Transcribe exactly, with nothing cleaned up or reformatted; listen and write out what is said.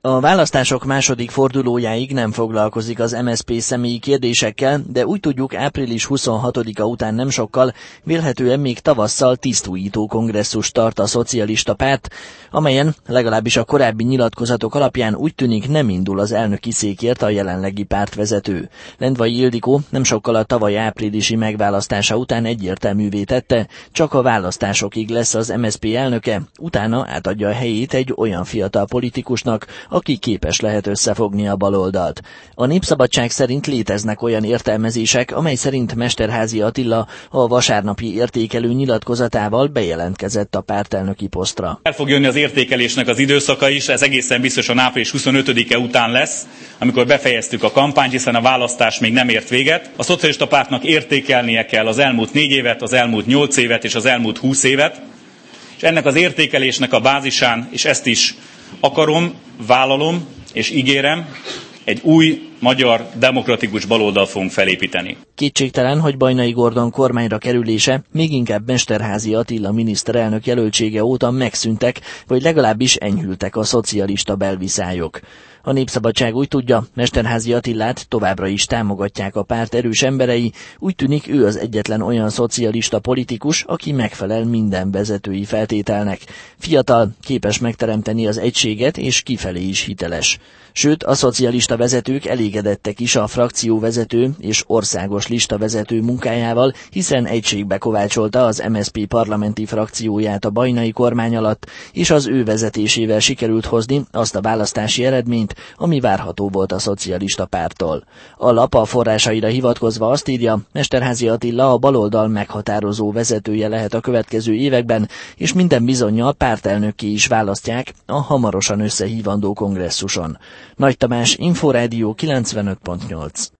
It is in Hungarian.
A választások második fordulójáig nem foglalkozik az em es zé pé személyi kérdésekkel, de úgy tudjuk, április huszonhatodika után nem sokkal, vélhetően még tavasszal tisztújító kongresszust tart a szocialista párt, amelyen legalábbis a korábbi nyilatkozatok alapján úgy tűnik nem indul az elnöki székért a jelenlegi pártvezető. Lendvai Ildikó nem sokkal a tavaly áprilisi megválasztása után egyértelművé tette, csak a választásokig lesz az em es zé pé elnöke, utána átadja a helyét egy olyan fiatal politikusnak, aki képes lehet összefogni a baloldalt. A Népszabadság szerint léteznek olyan értelmezések, amely szerint Mesterházy Attila a vasárnapi értékelő nyilatkozatával bejelentkezett a pártelnöki posztra. El fog jönni az értékelésnek az időszaka is, ez egészen biztosan április huszonötödike után lesz, amikor befejeztük a kampányt, hiszen a választás még nem ért véget. A szocialista pártnak értékelnie kell az elmúlt négy évet, az elmúlt nyolc évet és az elmúlt húsz évet, és ennek az értékelésnek a bázisán, és ezt is akarom, vállalom és ígérem, egy új magyar demokratikus baloldalt fogunk felépíteni. Kétségtelen, hogy Bajnai Gordon kormányra kerülése, még inkább Mesterházy Attila miniszterelnök jelöltsége óta megszűntek, vagy legalábbis enyhültek a szocialista belviszályok. A Népszabadság úgy tudja, Mesterházy Attilát továbbra is támogatják a párt erős emberei, úgy tűnik ő az egyetlen olyan szocialista politikus, aki megfelel minden vezetői feltételnek. Fiatal, képes megteremteni az egységet és kifelé is hiteles. Sőt, a szocialista vezetők elégedettek is a frakcióvezető és országos listavezető munkájával, hiszen egységbe kovácsolta az em es zé pé parlamenti frakcióját a Bajnai kormány alatt, és az ő vezetésével sikerült hozni azt a választási eredményt, ami várható volt a szocialista párttól. A lap a forrásaira hivatkozva azt írja, Mesterházy Attila a baloldal meghatározó vezetője lehet a következő években, és minden bizonnyal pártelnökké is választják a hamarosan összehívandó kongresszuson. Nagy Tamás, Inforádió kilencvenöt pont nyolc.